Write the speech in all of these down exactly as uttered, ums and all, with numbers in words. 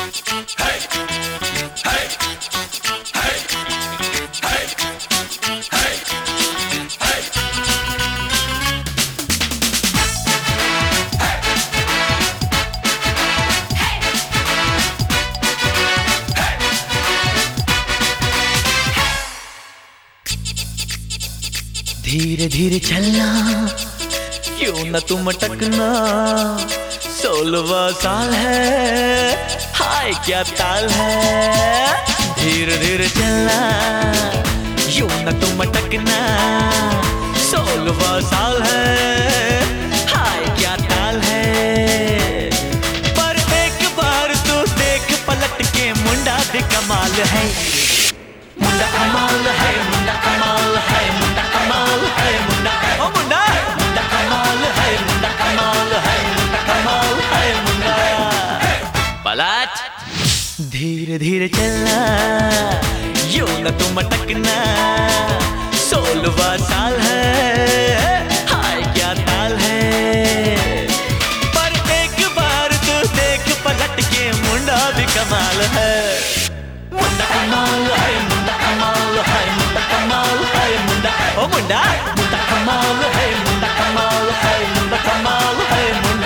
धीरे धीरे चलना, क्यों न तुम अटकना। सोलवा साल है, हाय क्या ताल है। धीरे धीरे चलना, क्यों न तुम अटकना। सोलवा साल है, हाय क्या ताल है। पर एक बार तो देख पलट के, मुंडा भी कमाल है। मुंडा कमाल है, मुंडा कमाल है, मुंडा कमाल है, मुंडा ओ मुंडा मुंडा कमाल है, मुंडा कमाल है, मुंडा कमाल है, मुंडा पलट। धीरे धीरे चलना, यूं न तुम अटकना। सोलवा साल है, हाय क्या ताल है। पर एक बार तो देख पलट के, मुंडा भी कमाल है। मुंडा कमाल है, मुंडा कमाल है, मुंडा कमाल है, मुंडा ओ मुंडा मुंडा कमाल है, मुंडा कमाल है, मुंडा कमाल है, मुंडा।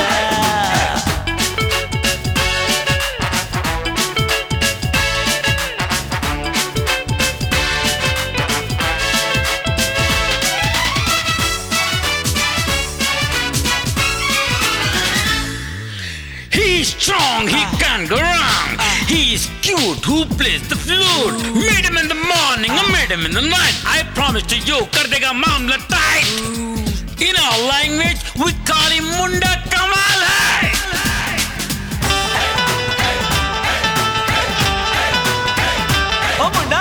He's strong, he can't go wrong. He's cute, who plays the flute. Meet him in the morning, I meet him in the night. I promise to you, कर देगा मामला tight. In our language, we call him मुंडा कमाल है. ओ मुंडा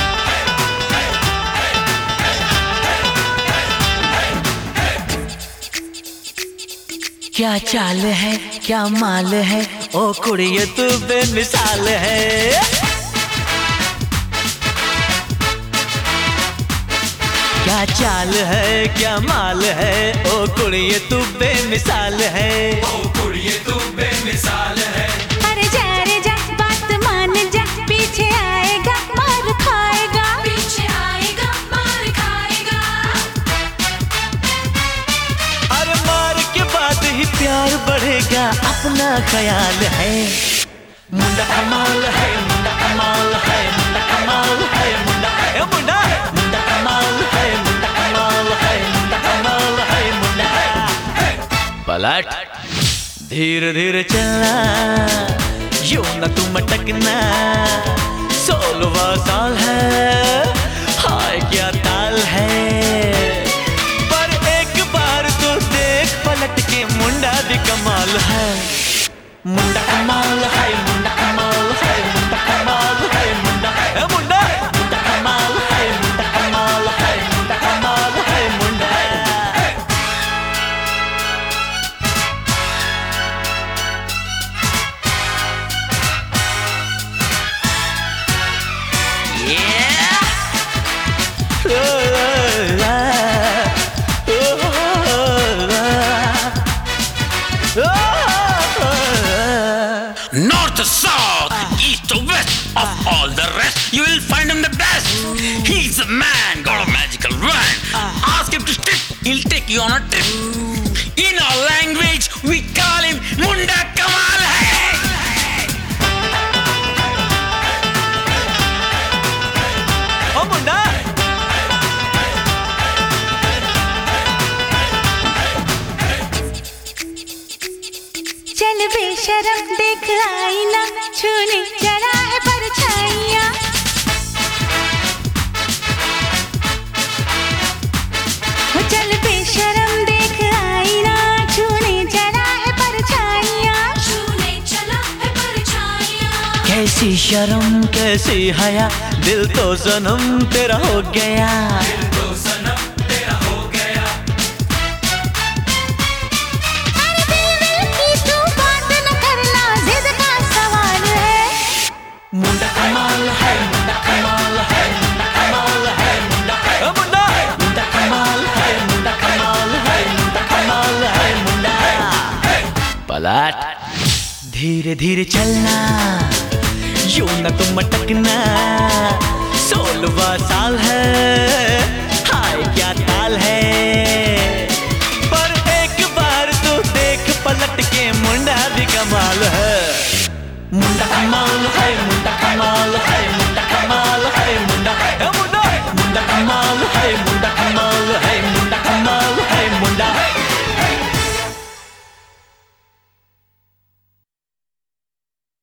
क्या चाल है, क्या माल है। ओ कुड़िए तू बेमिसाल है। क्या चाल है, क्या माल है। ओ कुड़िए तू बेमिसाल है। ओ कुड़िए तू बेमिसाल है। अरे जा रे जा, बात मान जा। पीछे आएगा, मार खाएगा। पीछे आएगा, मार खाएगा। अरे मार के बाद ही प्यार बढ़ेगा, अपना ख्याल है। मुंडा कमाल है, मुंडा कमाल है, मुंडा कमाल है, मुंडा ए मुंडा मुंडा कमाल है, मुंडा कमाल है, मुंडा कमाल है, मुंडा पलट। धीरे धीरे चलना, यूं न तुम अटकना। सोलवा साल है, हाय क्या ताल है। पर एक बार तो देख पलट के, मुंडा भी कमाल है। मुंडा कमाल है, मुंडा कमाल है, मुंडा कमाल है, मुंडा ए मुंडा मुंडा कमाल है, मुंडा कमाल है, मुंडा कमाल है, मुंडा। North to south, east to west, of all the rest, you will find him the best. He's a man, got a magical wand. Ask him to strip, he'll take you on a trip. In our language, we call him मुंडा कमाल है. ओ मुंडा चल बेशरम देख आईना, छूने जरा है परछाइयाँ। हो चल बेशरम देख आईना, छूने जरा है परछाइयाँ। छूने चला है परछाइयाँ। कैसी शर्म कैसी हया, दिल तो सनम तेरा हो गया। दिल तो सनम तेरा हो गया। अरे दिल दिल की तू बात न करना, जिद का सवाल है। मुंडा कमाल है, मुंडा कमाल है, मुंडा कमाल है, मुंडा ओ मुंडा मुंडा कमाल है, मुंडा कमाल है, मुंडा कमाल है, मुंडा पलट। धीरे धीरे चलना, यूं न तुम अटकना, सोलवा साल है।